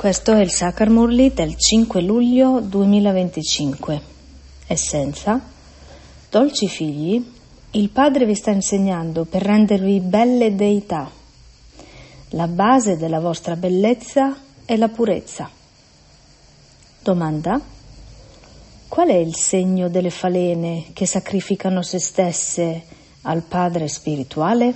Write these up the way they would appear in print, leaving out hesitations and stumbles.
Questo è il Sakar Murli del 5 luglio 2025. Essenza: dolci figli, il Padre vi sta insegnando per rendervi belle deità. La base della vostra bellezza è la purezza. Domanda: qual è il segno delle falene che sacrificano se stesse al Padre spirituale?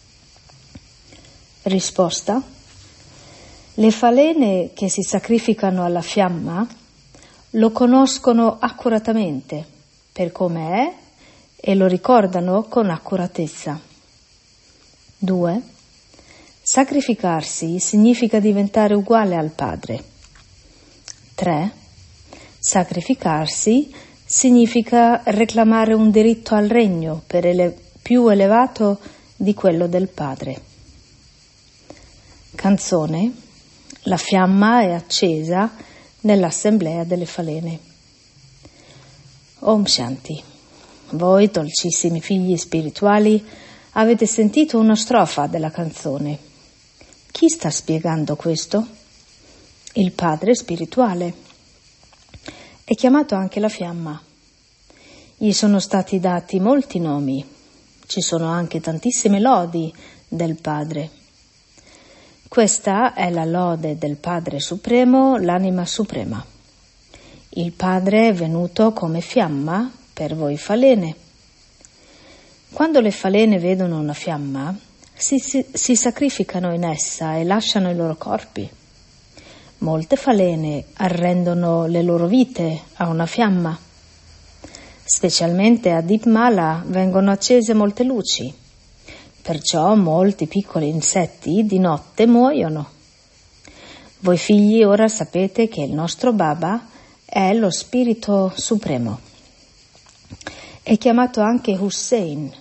Risposta: le falene che si sacrificano alla fiamma lo conoscono accuratamente per come è e lo ricordano con accuratezza. 2. Sacrificarsi significa diventare uguale al Padre. 3. Sacrificarsi significa reclamare un diritto al regno più elevato di quello del Padre. Canzone: la fiamma è accesa nell'assemblea delle falene. Om Shanti. Voi, dolcissimi figli spirituali, avete sentito una strofa della canzone. Chi sta spiegando questo? Il Padre spirituale. È chiamato anche la fiamma. Gli sono stati dati molti nomi. Ci sono anche tantissime lodi del Padre. Questa è la lode del Padre Supremo, l'anima suprema. Il Padre è venuto come fiamma per voi falene. Quando le falene vedono una fiamma, si sacrificano in essa e lasciano i loro corpi. Molte falene arrendono le loro vite a una fiamma. Specialmente a Deepmala vengono accese molte luci. Perciò molti piccoli insetti di notte muoiono. Voi figli ora sapete che il nostro Baba è lo Spirito Supremo. È chiamato anche Hussein.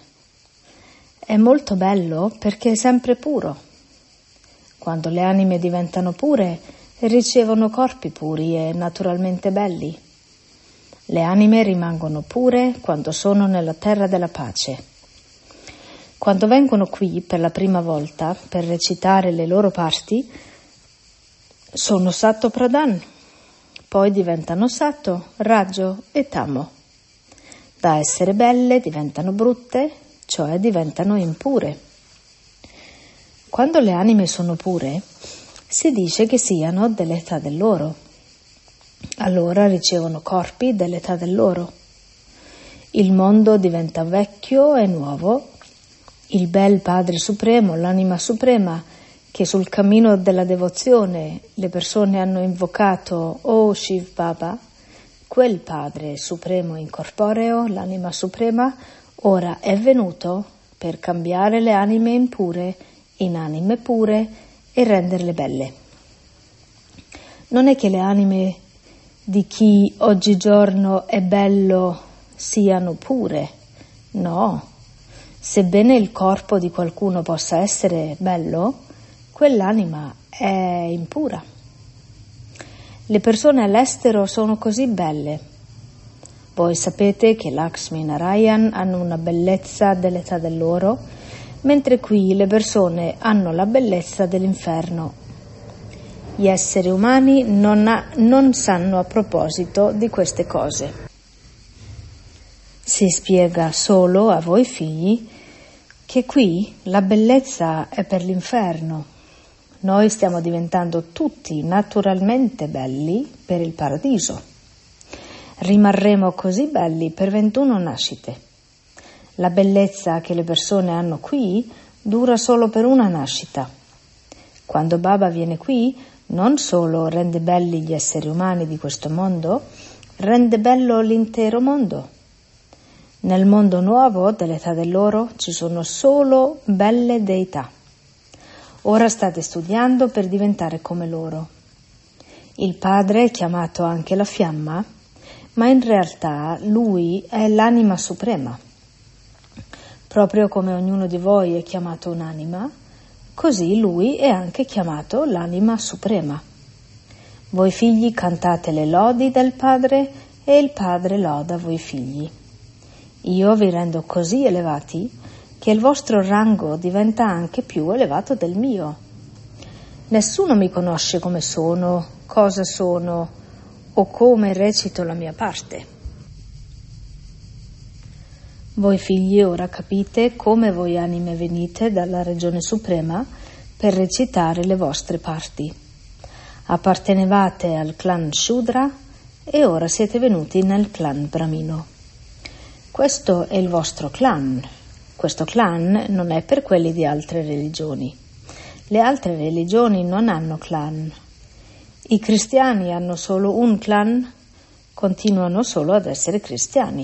È molto bello perché è sempre puro. Quando le anime diventano pure, ricevono corpi puri e naturalmente belli. Le anime rimangono pure quando sono nella terra della pace. Quando vengono qui per la prima volta per recitare le loro parti, sono Sato Pradhan, poi diventano Sato, Rajo e Tamo. Da essere belle diventano brutte, cioè diventano impure. Quando le anime sono pure, si dice che siano dell'età dell'oro. Allora ricevono corpi dell'età dell'oro. Il mondo diventa vecchio e nuovo. Il bel Padre Supremo, l'anima suprema, che sul cammino della devozione le persone hanno invocato O Shiv Baba, quel Padre Supremo incorporeo, l'anima suprema, ora è venuto per cambiare le anime impure in anime pure e renderle belle. Non è che le anime di chi oggigiorno è bello siano pure, no. Sebbene il corpo di qualcuno possa essere bello, quell'anima è impura. Le persone all'estero sono così belle. Voi sapete che Lakshmi Narayan hanno una bellezza dell'età dell'oro, mentre qui le persone hanno la bellezza dell'inferno. Gli esseri umani non sanno a proposito di queste cose. Si spiega solo a voi figli che qui la bellezza è per l'inferno. Noi stiamo diventando tutti naturalmente belli per il paradiso. Rimarremo così belli per 21 nascite. La bellezza che le persone hanno qui dura solo per una nascita. Quando Baba viene qui, non solo rende belli gli esseri umani di questo mondo, rende bello l'intero mondo. Nel mondo nuovo dell'età dell'oro ci sono solo belle deità. Ora state studiando per diventare come loro. Il Padre è chiamato anche la fiamma, ma in realtà Lui è l'anima suprema. Proprio come ognuno di voi è chiamato un'anima, così Lui è anche chiamato l'anima suprema. Voi figli cantate le lodi del Padre e il Padre loda voi figli. Io vi rendo così elevati che il vostro rango diventa anche più elevato del mio. Nessuno mi conosce come sono, cosa sono o come recito la mia parte. Voi figli ora capite come voi anime venite dalla Regione Suprema per recitare le vostre parti. Appartenevate al clan Shudra e ora siete venuti nel clan Brahmino. Questo è il vostro clan. Questo clan non è per quelli di altre religioni. Le altre religioni non hanno clan. I cristiani hanno solo un clan, continuano solo ad essere cristiani.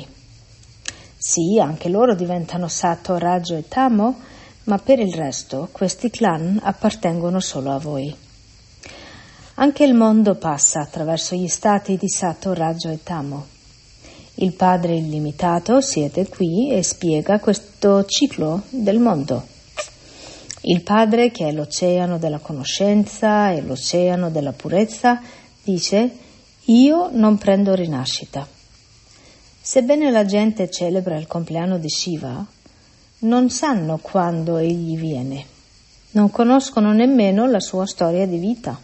Sì, anche loro diventano Sato, Rajo e Tamo, ma per il resto questi clan appartengono solo a voi. Anche il mondo passa attraverso gli stati di Sato, Rajo e Tamo. Il Padre illimitato siede qui e spiega questo ciclo del mondo. Il Padre, che è l'oceano della conoscenza e l'oceano della purezza, dice: io non prendo rinascita. Sebbene la gente celebra il compleanno di Shiva, non sanno quando egli viene, non conoscono nemmeno la sua storia di vita.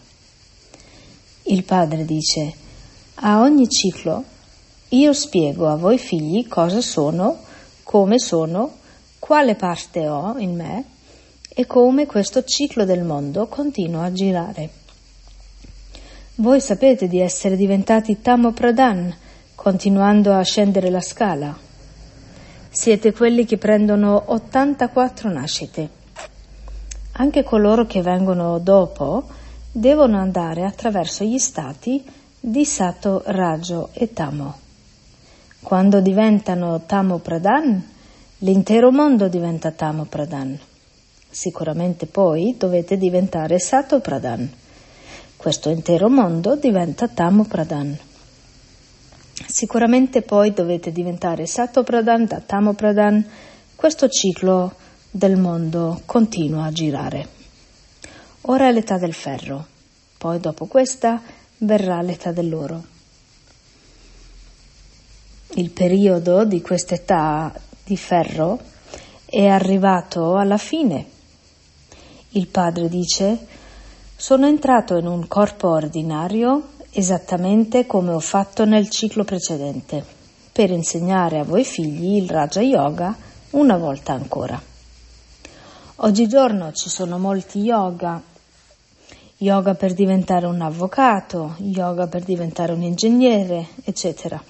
Il Padre dice: a ogni ciclo io spiego a voi figli cosa sono, come sono, quale parte ho in me e come questo ciclo del mondo continua a girare. Voi sapete di essere diventati Tamo Pradhan, continuando a scendere la scala. Siete quelli che prendono 84 nascite. Anche coloro che vengono dopo devono andare attraverso gli stati di Sato, Rajo e Tamo. Quando diventano Tamo Pradhan, l'intero mondo diventa Tamo Pradhan. Sicuramente poi dovete diventare Sato Pradhan. Questo intero mondo diventa Tamo Pradhan. Sicuramente poi dovete diventare Sato Pradhan da Tamo Pradhan. Questo ciclo del mondo continua a girare. Ora è l'età del ferro, poi dopo questa verrà l'età dell'oro. Il periodo di quest'età di ferro è arrivato alla fine. Il Padre dice: sono entrato in un corpo ordinario esattamente come ho fatto nel ciclo precedente, per insegnare a voi figli il Raja Yoga una volta ancora. Oggigiorno ci sono molti yoga per diventare un avvocato, yoga per diventare un ingegnere, eccetera.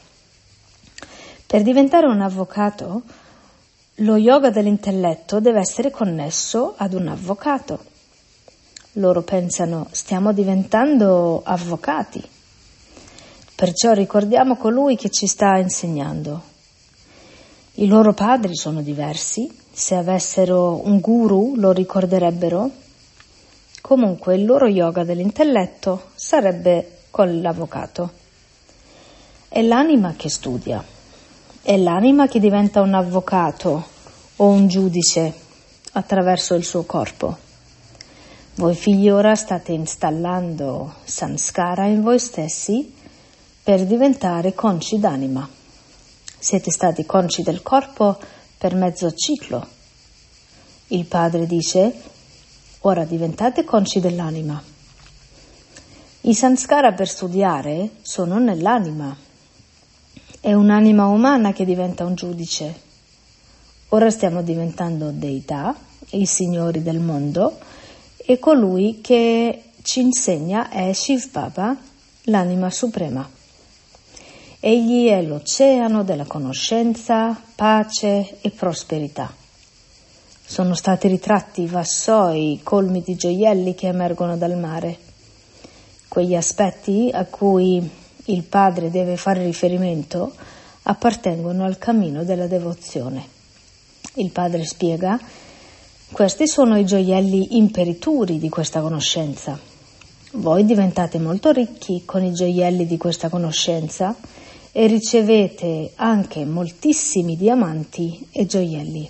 Per diventare un avvocato, lo yoga dell'intelletto deve essere connesso ad un avvocato. Loro pensano: stiamo diventando avvocati. Perciò ricordiamo colui che ci sta insegnando. I loro padri sono diversi. Se avessero un guru lo ricorderebbero. Comunque il loro yoga dell'intelletto sarebbe con l'avvocato. È l'anima che studia. È l'anima che diventa un avvocato o un giudice attraverso il suo corpo. Voi figli ora state installando samskara in voi stessi per diventare conci d'anima. Siete stati conci del corpo per mezzo ciclo. Il Padre dice: ora diventate conci dell'anima. I samskara per studiare sono nell'anima. È un'anima umana che diventa un giudice. Ora stiamo diventando deità, i signori del mondo, e colui che ci insegna è Shiv Baba, l'anima suprema. Egli è l'oceano della conoscenza, pace e prosperità. Sono stati ritratti vassoi colmi di gioielli che emergono dal mare. Quegli aspetti a cui il Padre deve fare riferimento appartengono al cammino della devozione. Il Padre spiega: questi sono i gioielli imperituri di questa conoscenza. Voi diventate molto ricchi con i gioielli di questa conoscenza e ricevete anche moltissimi diamanti e gioielli.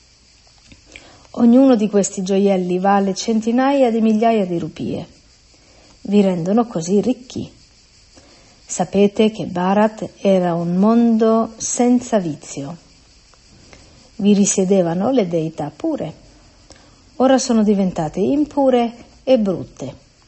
Ognuno di questi gioielli vale centinaia di migliaia di rupie. Vi rendono così ricchi. Sapete che Bharat era un mondo senza vizio. Vi risiedevano le deità pure. Ora sono diventate impure e brutte.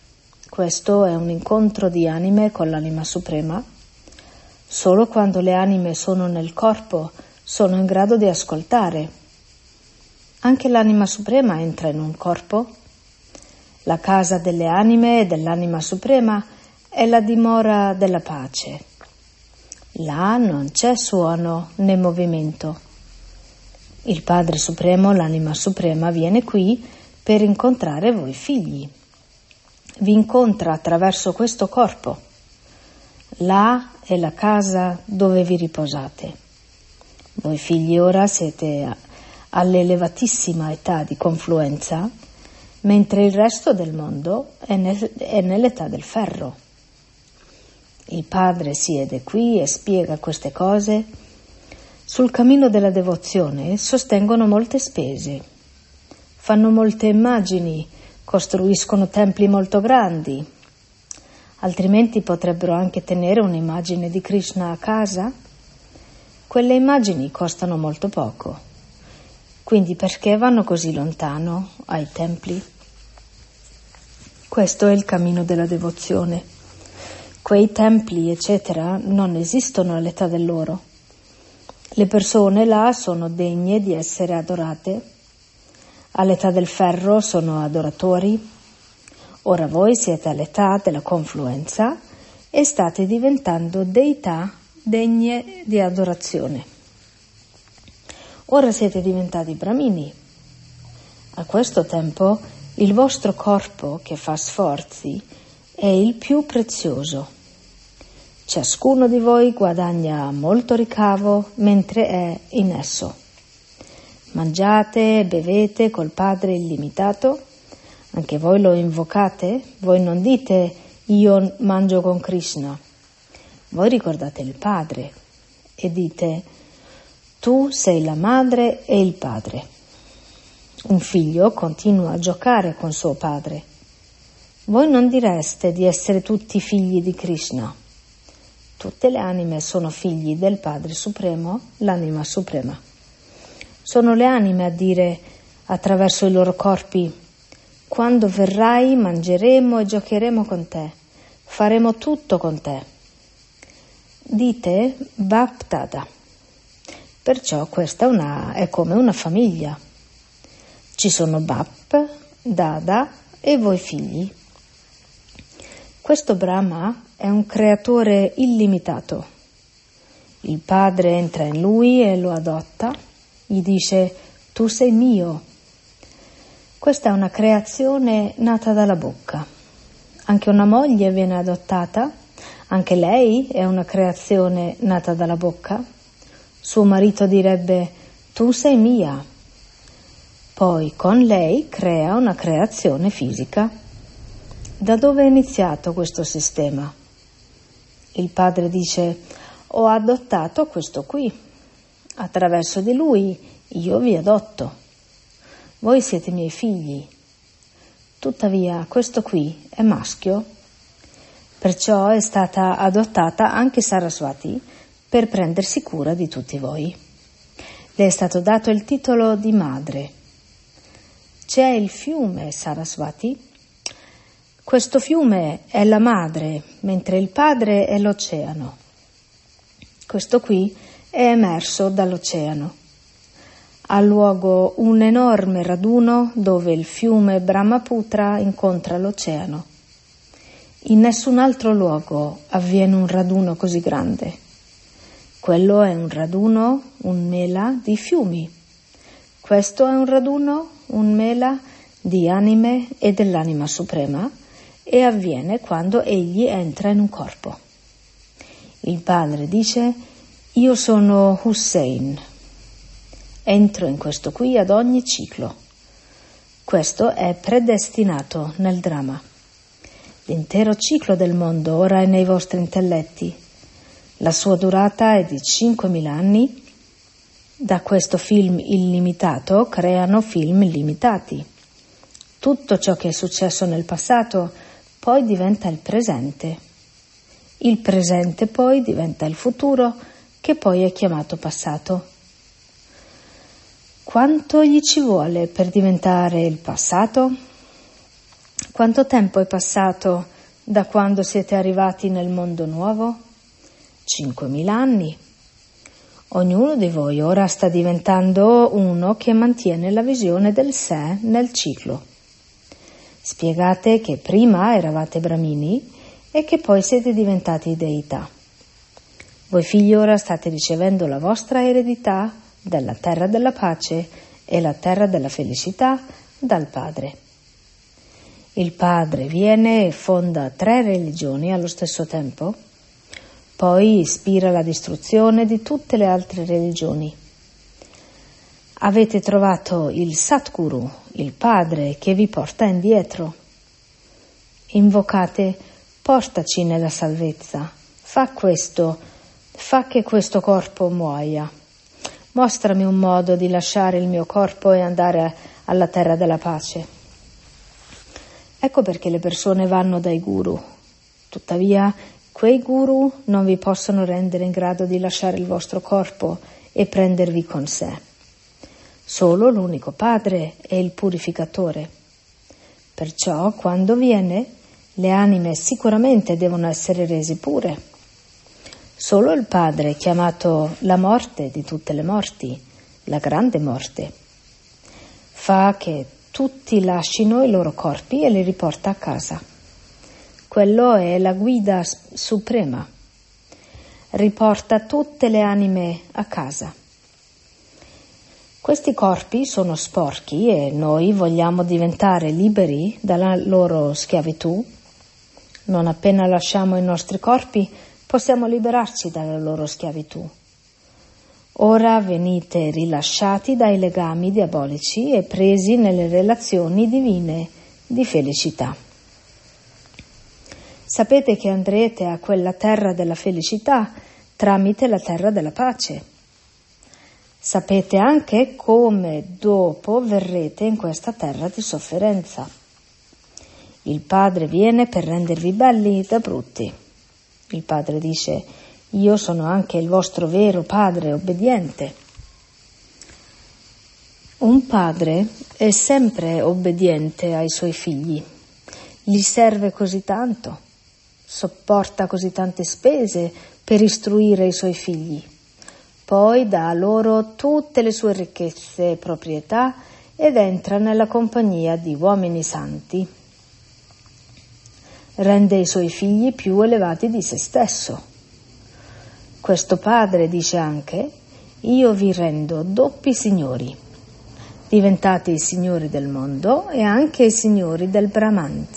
Questo è un incontro di anime con l'anima suprema. Solo quando le anime sono nel corpo sono in grado di ascoltare. Anche l'anima suprema entra in un corpo. La casa delle anime e dell'anima suprema è la dimora della pace. Là non c'è suono né movimento. Il Padre Supremo, l'anima suprema, viene qui per incontrare voi figli. Vi incontra attraverso questo corpo. Là è la casa dove vi riposate. Voi figli ora siete all'elevatissima età di confluenza, mentre il resto del mondo è nell'età del ferro. Il Padre siede qui e spiega queste cose. Sul cammino della devozione sostengono molte spese, fanno molte immagini, costruiscono templi molto grandi, altrimenti potrebbero anche tenere un'immagine di Krishna a casa. Quelle immagini costano molto poco, quindi perché vanno così lontano ai templi? Questo è il cammino della devozione. Quei templi, eccetera, non esistono all'età dell'oro. Le persone là sono degne di essere adorate. All'età del ferro sono adoratori. Ora voi siete all'età della confluenza e state diventando deità degne di adorazione. Ora siete diventati brahmini. A questo tempo il vostro corpo che fa sforzi è il più prezioso. Ciascuno di voi guadagna molto ricavo mentre è in esso. Mangiate e bevete col Padre illimitato. Anche voi lo invocate. Voi non dite io mangio con Krishna. Voi ricordate il Padre e dite tu sei la madre e il padre. Un figlio continua a giocare con suo padre. Voi non direste di essere tutti figli di Krishna. Tutte le anime sono figli del Padre Supremo, l'anima suprema. Sono le anime a dire attraverso i loro corpi: quando verrai mangeremo e giocheremo con te, faremo tutto con te. Dite Baptada. Perciò questa è come una famiglia. Ci sono Bap, Dada e voi figli. Questo Brahma è un creatore illimitato. Il padre entra in lui e lo adotta, gli dice tu sei mio. Questa è una creazione nata dalla bocca. Anche una moglie viene adottata, anche lei è una creazione nata dalla bocca. Suo marito direbbe tu sei mia. Poi con lei crea una creazione fisica. Da dove è iniziato questo sistema? Il padre dice ho adottato questo qui. Attraverso di lui io vi adotto. Voi siete miei figli. Tuttavia questo qui è maschio. Perciò è stata adottata anche Saraswati per prendersi cura di tutti voi. Le è stato dato il titolo di madre. C'è il fiume Saraswati. Questo fiume è la madre, mentre il padre è l'oceano. Questo qui è emerso dall'oceano. Ha luogo un enorme raduno dove il fiume Brahmaputra incontra l'oceano. In nessun altro luogo avviene un raduno così grande. Quello è un raduno, un mela di fiumi. Questo è un raduno, un mela di anime e dell'anima suprema, e avviene quando egli entra in un corpo. Il padre dice io sono Hussein. Entro in questo qui ad ogni ciclo. Questo è predestinato nel dramma. L'intero ciclo del mondo ora è nei vostri intelletti. La sua durata è di 5.000 anni. Da questo film illimitato creano film illimitati. Tutto ciò che è successo nel passato poi diventa il presente. Il presente poi diventa il futuro, che poi è chiamato passato. Quanto gli ci vuole per diventare il passato? Quanto tempo è passato da quando siete arrivati nel mondo nuovo? 5.000 anni. Ognuno di voi ora sta diventando uno che mantiene la visione del sé nel ciclo. Spiegate che prima eravate Brahmini e che poi siete diventati deità. Voi figli ora state ricevendo la vostra eredità dalla terra della pace e la terra della felicità dal Padre. Il Padre viene e fonda 3 religioni allo stesso tempo, poi ispira la distruzione di tutte le altre religioni. Avete trovato il Satguru, il Padre che vi porta indietro. Invocate: portaci nella salvezza, fa che questo corpo muoia. Mostrami un modo di lasciare il mio corpo e andare alla terra della pace. Ecco perché le persone vanno dai guru. Tuttavia, quei guru non vi possono rendere in grado di lasciare il vostro corpo e prendervi con sé. Solo l'unico Padre è il purificatore. Perciò, quando viene, le anime sicuramente devono essere rese pure. Solo il Padre, chiamato la morte di tutte le morti, la grande morte, fa che tutti lascino i loro corpi e li riporta a casa. Quello è la guida suprema. Riporta tutte le anime a casa. Questi corpi sono sporchi e noi vogliamo diventare liberi dalla loro schiavitù. Non appena lasciamo i nostri corpi, possiamo liberarci dalla loro schiavitù. Ora venite rilasciati dai legami diabolici e presi nelle relazioni divine di felicità. Sapete che andrete a quella terra della felicità tramite la terra della pace. Sapete anche come dopo verrete in questa terra di sofferenza. Il Padre viene per rendervi belli da brutti. Il Padre dice: io sono anche il vostro vero Padre obbediente. Un padre è sempre obbediente ai suoi figli. Gli serve così tanto. Sopporta così tante spese per istruire i suoi figli. Poi dà loro tutte le sue ricchezze e proprietà ed entra nella compagnia di uomini santi. Rende i suoi figli più elevati di se stesso. Questo Padre dice anche: io vi rendo doppi signori. Diventate i signori del mondo e anche i signori del Brahman.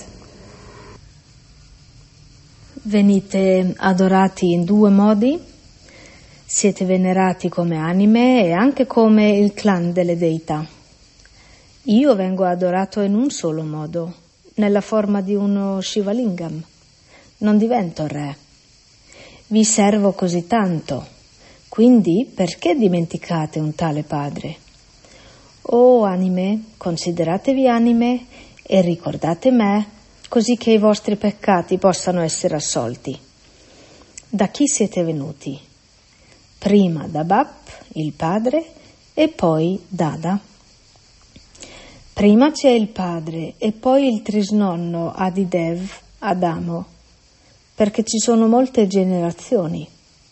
Venite adorati in 2 modi. Siete venerati come anime e anche come il clan delle deità. Io vengo adorato in un solo modo, nella forma di uno Shivalingam. Non divento re. Vi servo così tanto, quindi perché dimenticate un tale Padre? O anime, consideratevi anime e ricordate me, così che i vostri peccati possano essere assolti. Da chi siete venuti? Prima da Bap, il Padre, e poi Dada. Prima c'è il Padre e poi il trisnonno Adidev, Adamo, perché ci sono molte generazioni.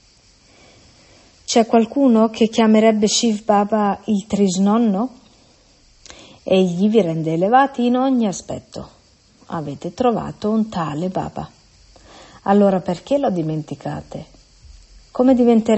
C'è qualcuno che chiamerebbe Shiv Baba il trisnonno? Egli vi rende elevati in ogni aspetto. Avete trovato un tale Baba. Allora perché lo dimenticate? Come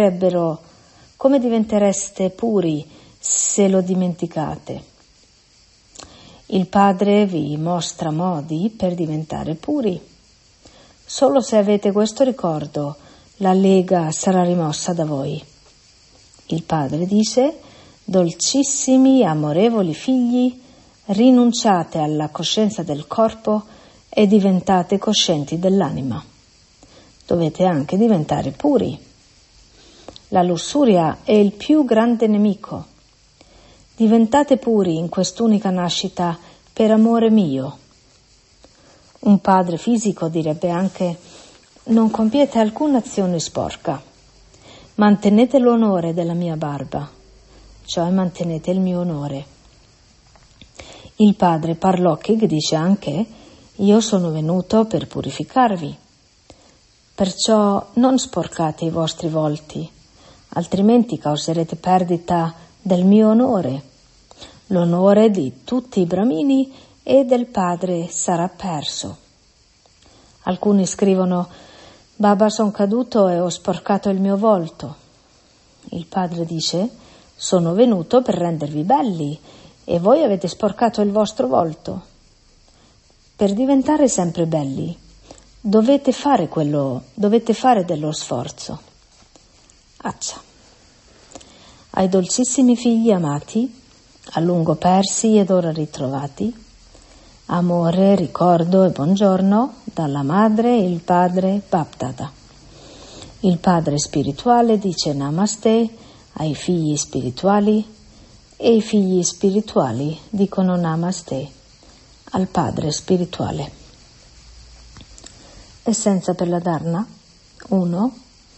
diventereste puri se lo dimenticate? Il Padre vi mostra modi per diventare puri. Solo se avete questo ricordo, la lega sarà rimossa da voi. Il Padre dice: dolcissimi, amorevoli figli, rinunciate alla coscienza del corpo e diventate coscienti dell'anima. Dovete anche diventare puri. La lussuria è il più grande nemico. Diventate puri in quest'unica nascita per amore mio. Un padre fisico direbbe anche: non compiete alcuna azione sporca. Mantenete l'onore della mia barba, cioè mantenete il mio onore. Il padre Parlokig dice anche: Io sono venuto per purificarvi. Perciò non sporcate i vostri volti, altrimenti causerete perdita del mio onore. L'onore di tutti i Brahmini e del Padre sarà perso. Alcuni scrivono: Baba, son caduto e ho sporcato il mio volto. Il Padre dice: sono venuto per rendervi belli e voi avete sporcato il vostro volto. Per diventare sempre belli dovete fare dello sforzo. Accia. Ai dolcissimi figli amati, a lungo persi ed ora ritrovati, amore, ricordo e buongiorno dalla madre e il padre Bapdada. Il padre spirituale dice Namaste ai figli spirituali e i figli spirituali dicono Namaste al padre spirituale. Essenza per la Dharna. 1.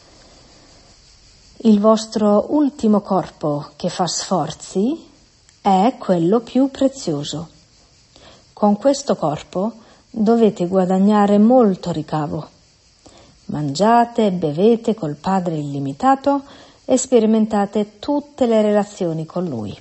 Il vostro ultimo corpo che fa sforzi è quello più prezioso. Con questo corpo dovete guadagnare molto ricavo. Mangiate e bevete col Padre illimitato e sperimentate tutte le relazioni con Lui.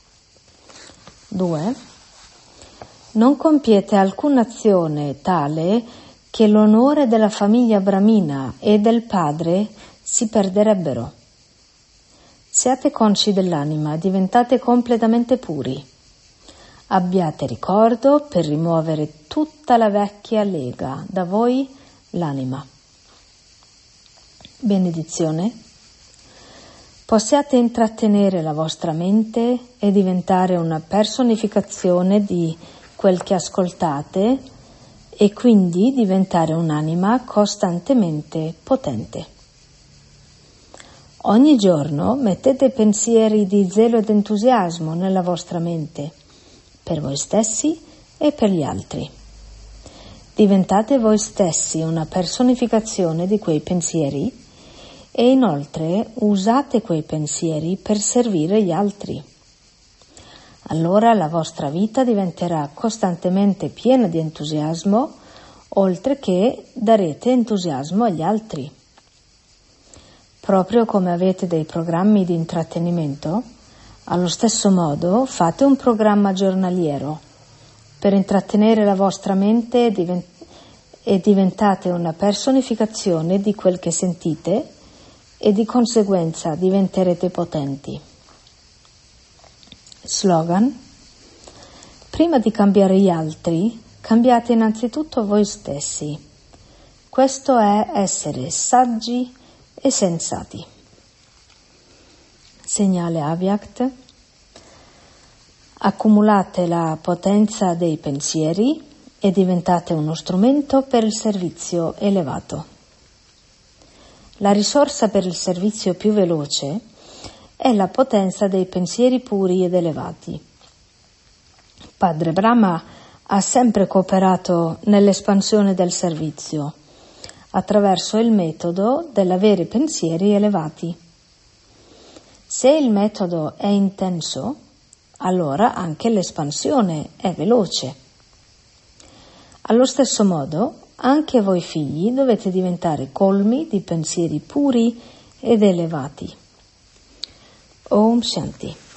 2. Non compiete alcuna azione tale che l'onore della famiglia brahmina e del padre si perderebbero. Siate consci dell'anima, diventate completamente puri. Abbiate ricordo per rimuovere tutta la vecchia lega da voi, l'anima. Benedizione. Possiate intrattenere la vostra mente e diventare una personificazione di quel che ascoltate e quindi diventare un'anima costantemente potente. Ogni giorno mettete pensieri di zelo ed entusiasmo nella vostra mente, per voi stessi e per gli altri. Diventate voi stessi una personificazione di quei pensieri e inoltre usate quei pensieri per servire gli altri. Allora la vostra vita diventerà costantemente piena di entusiasmo, oltre che darete entusiasmo agli altri. Proprio come avete dei programmi di intrattenimento, allo stesso modo fate un programma giornaliero per intrattenere la vostra mente e diventate una personificazione di quel che sentite e di conseguenza diventerete potenti. Slogan: prima di cambiare gli altri, cambiate innanzitutto voi stessi. Questo è essere saggi e sensati. Segnale Avyakt: accumulate la potenza dei pensieri e diventate uno strumento per il servizio elevato. La risorsa per il servizio più veloce è la potenza dei pensieri puri ed elevati. Padre Brahma ha sempre cooperato nell'espansione del servizio attraverso il metodo dell'avere pensieri elevati. Se il metodo è intenso, allora anche l'espansione è veloce. Allo stesso modo, anche voi figli dovete diventare colmi di pensieri puri ed elevati. Om Shanti.